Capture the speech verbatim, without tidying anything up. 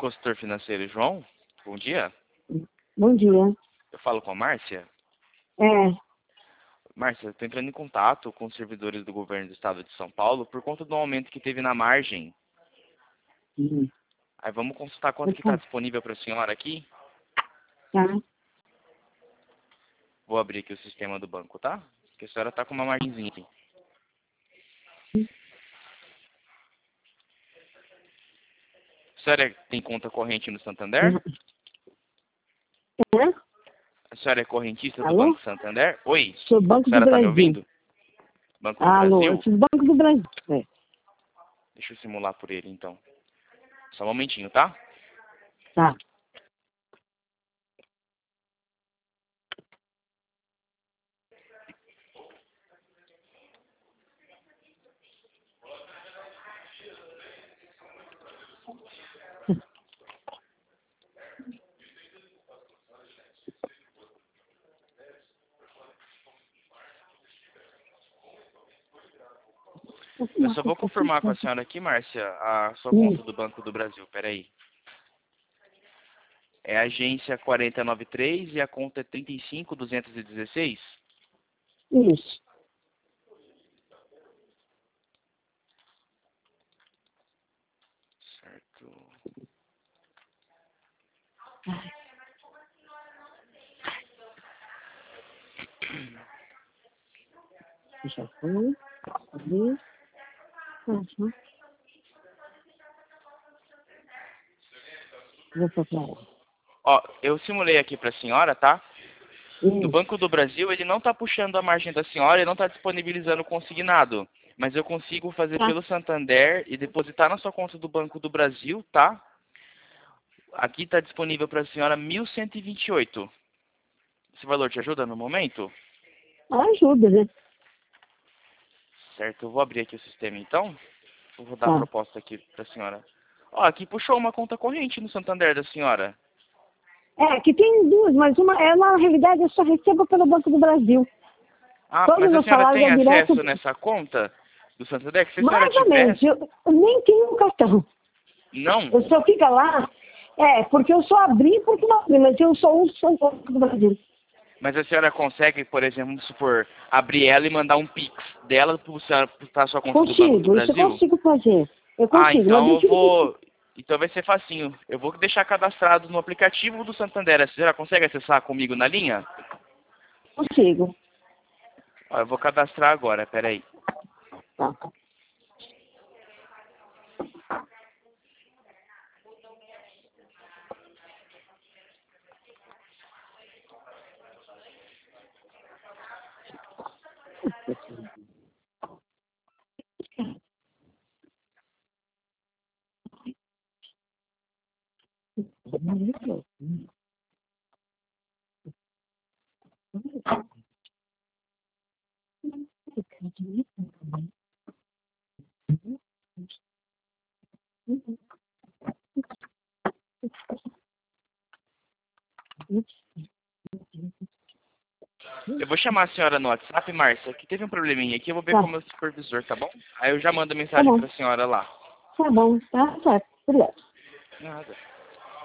Consultor financeiro João, bom dia. Bom dia. Eu falo com a Márcia. É. Márcia, estou entrando em contato com os servidores do governo do estado de São Paulo por conta do aumento que teve na margem. Uhum. Aí vamos consultar quanto que está disponível para a senhora aqui. Tá. Vou abrir aqui o sistema do banco, tá? Porque a senhora está com uma margenzinha aqui. A senhora tem conta corrente no Santander? É? A senhora é correntista do Alô? Banco Santander? Oi, Sou a Banco do senhora está me Brasil. ouvindo? Banco do Alô, Brasil? eu sou do Banco do Brasil. É. Deixa eu simular por ele, então. Só um momentinho, tá? Tá. Eu só vou confirmar com a senhora aqui, Márcia, a sua Hum. conta do Banco do Brasil. Peraí. É a agência quarenta e nove três e a conta é trinta e cinco duzentos e dezesseis? Isso. Certo. Já foi. Abri. Uhum. Vou procurar ela. Ó, eu simulei aqui para a senhora, tá? No Hum. Banco do Brasil, ele não está puxando a margem da senhora e não está disponibilizando o consignado. Mas eu consigo fazer Tá. pelo Santander e depositar na sua conta do Banco do Brasil, tá? Aqui está disponível para a senhora mil cento e vinte e oito. Esse valor te ajuda no momento? Ajuda, né? Certo, eu vou abrir aqui o sistema então. Eu vou dar a Tá. proposta aqui para a senhora. Ó, aqui puxou uma conta corrente no Santander da senhora. É, que tem duas, mas uma, é, na realidade, eu só recebo pelo Banco do Brasil. Ah, Todos mas a os senhora salários tem é direto, acesso nessa conta do Santander? Que se a senhora mais ou menos. tivesse... Eu, eu nem tenho um cartão. Não? Eu só fica lá. É, porque eu só abri porque não abri, mas eu só uso o Banco do Brasil. Mas a senhora consegue, por exemplo, vamos supor, abrir ela e mandar um Pix dela para a sua conta do Banco do Consigo, isso eu Brasil? consigo fazer. Eu Ah, consigo, mas então eu eu tive que... vou... Então vai ser facinho. Eu vou deixar cadastrado no aplicativo do Santander. A senhora consegue acessar comigo na linha? Consigo. Ó, eu vou cadastrar agora, peraí. Tá. Eu vou chamar a senhora no WhatsApp, Márcia, que teve um probleminha aqui, eu vou ver Tá. com o meu supervisor, tá bom? Aí eu já mando Tá mensagem bom. pra senhora lá. Tá bom. Tá certo. Obrigada. Nada.